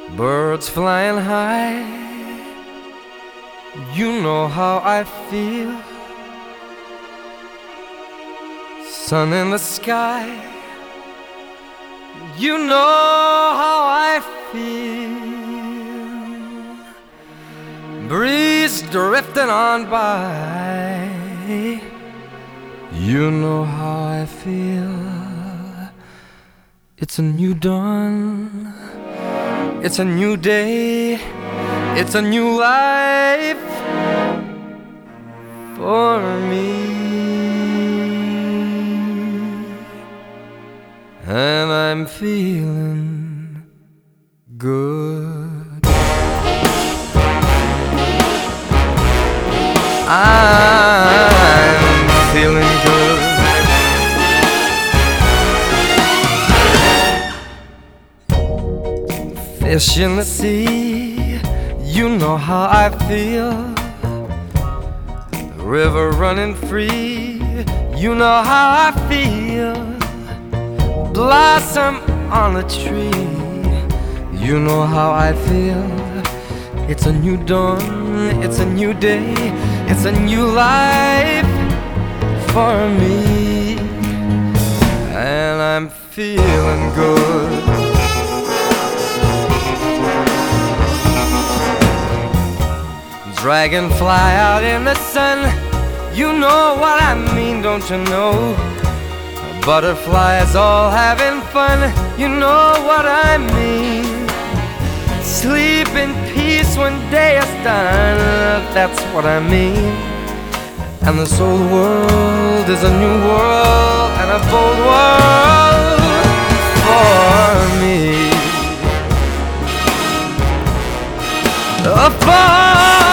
Birds flying high, you know how I feel. Sun in the sky, you know how I feel. Breeze drifting on by, you know how I feel. It's a new dawn, it's a new day, it's a new life for me. And I'm feeling good. I'm feeling good. Fish in the sea, you know how I feel. The river running free, you know how I feel. Blossom on a tree, you know how I feel. It's a new dawn, it's a new day, it's a new life for me. And I'm feeling good. Dragonfly out in the sun, you know what I mean, don't you know? Butterflies all having fun, you know what I mean. Sleep in peace when day is done, that's what I mean. And this old world is a new world and a bold world for me. For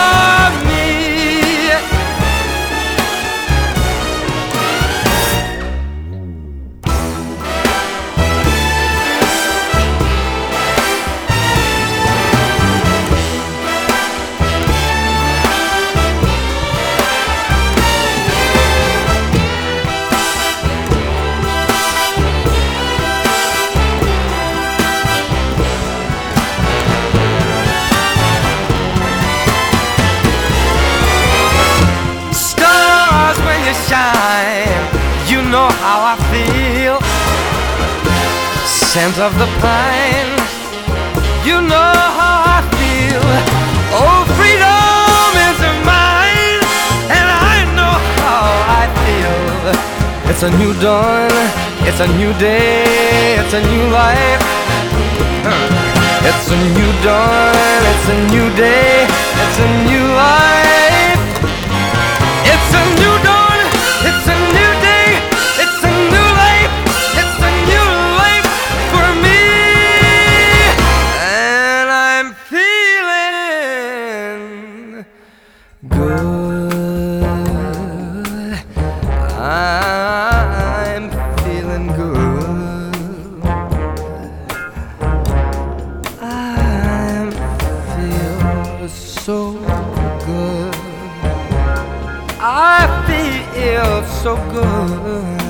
shine, you know how I feel. Scent of the pine, you know how I feel. Oh, freedom is mine, and I know how I feel. It's a new dawn, it's a new day, it's a new life. It's a new dawn, it's a new day, it's a new life. It's a new dawn, it's a new day, it's a new life, it's a new life for me. And I'm feeling good. I'm feeling good. I feel so good. I feel so good.